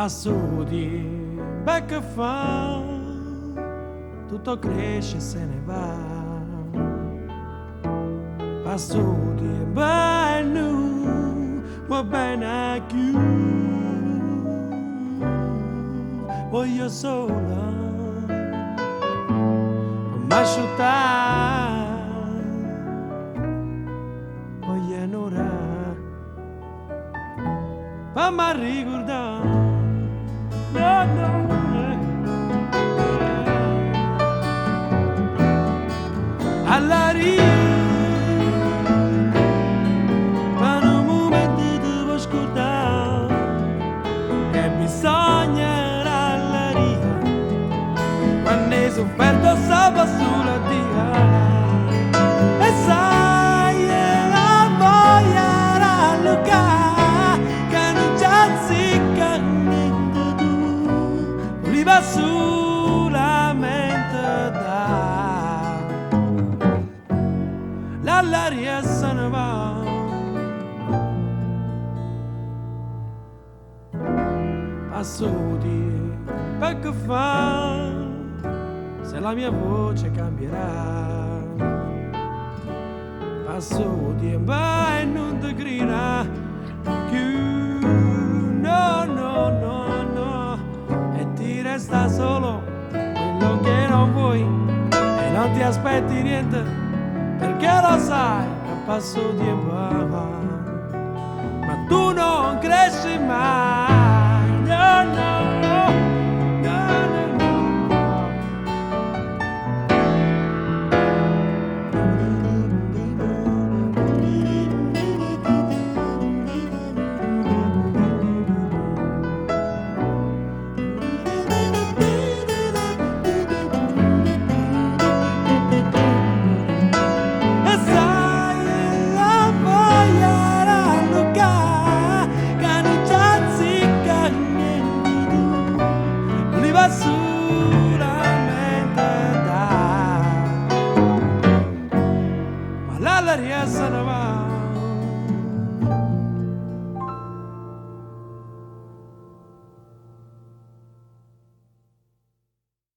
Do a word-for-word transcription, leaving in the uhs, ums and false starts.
Assudi, beh che fa, tutto cresce e se ne va. Assudi, beh nu, va bene più. Voglio sola, ma asciuttare, voglio un'ora, fammi ricordare. No, no, eh. All'aria, per un momento ti devo scordare, e bisogna all'aria, quando hai sofferto stava sulla dia, e sai, la voglia rallucare, che non c'è zicca niente tu, viva solamente da, l'aria se ne va. Assudi, perché fa, se la mia voce cambierà. Assudi, ma e non ti grida più, no, no, no, no, e ti resta solo quello che non vuoi, e non ti aspetti niente, perché lo sai che passo tempo avanti, ma tu non cresci mai, no, no, no, no, no, no. E sai, la voglia rallucare, che non c'è zicca niente tu, viva solamente da, ma l'aria se ne va.